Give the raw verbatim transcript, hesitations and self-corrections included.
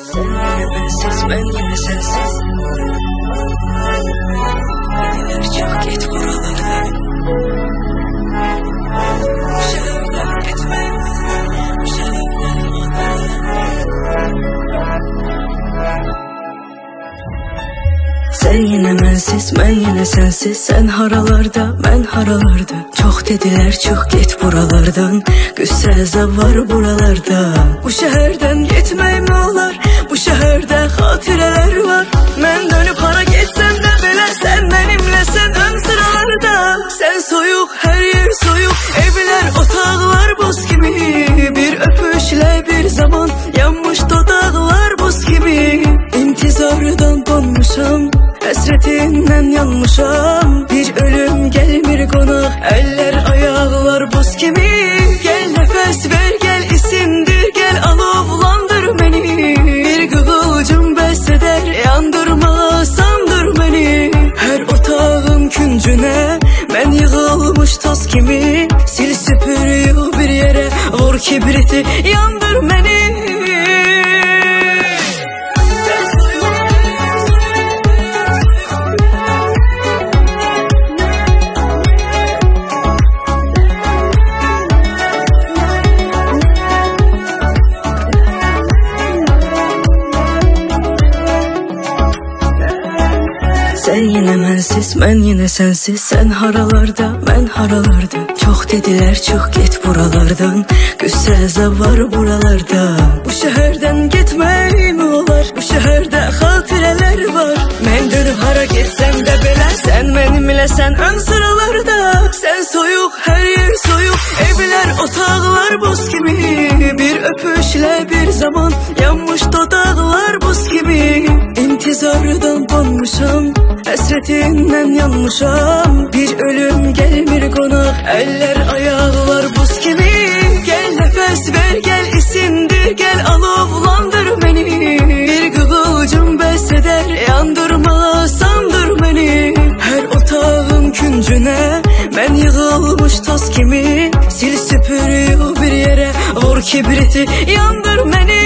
Sen yine bensiz, ben yine sensiz. Dediler çık git buralardan. Bu şehirden gitmem, bu şehirden sen yine mensiz, ben yine sensiz. Sen haralarda, ben haralarda. Çok dediler çık git buralardan. Güsse əzab var buralarda. Bu şehirden gitmeyim olar. Bu şehirde hatireler var. Ben dönüp hara gitsem de bile sen benimle, sen ön sıralarda. Sen soyuk, her yer soyuk. Evler, otağlar buz gibi. Bir öpüşle bir zaman yanmış dodaklar buz gibi. İntizardan donmuşam, hasretinden yanmışam. Bir ölüm gelmir konak, eller ayaklar buz gibi. Gel nefes ver, gel isimdir, gel alovlandır beni. Bir kıvılcım beseder, yandırma sandır beni. Her otağın küncüne ben yığılmış toz kimi. Sil süpürüyor bir yere, vur kibriti, yandır beni. Sen yine mensiz, ben yine sensiz. Sen haralarda, ben haralarda. Çok dediler çık git buralardan. Güsse əzab var buralarda. Bu şehirden gitmeyim olar. Bu şehirde hatireler var. Ben dönüp hara gitsem de bile sen benimle, sen ön sıralarda. Sen soyuk, her yer soyuk. Evler, otağlar buz gibi. Bir öpüşle bir zaman yanmış dodaklar buz gibi. İntizardan donmuşam, hasretinden yanmışam. Bir ölüm gelmir konak, eller ayaklar buz gibi. Gel nefes ver, gel isimdir, gel alovlandır beni. Bir kıvılcım beseder, yandırma sandır beni. Her otağın küncüne ben yığılmış toz kimi. Sil süpürüyor bir yere, vur kibriti, yandır beni.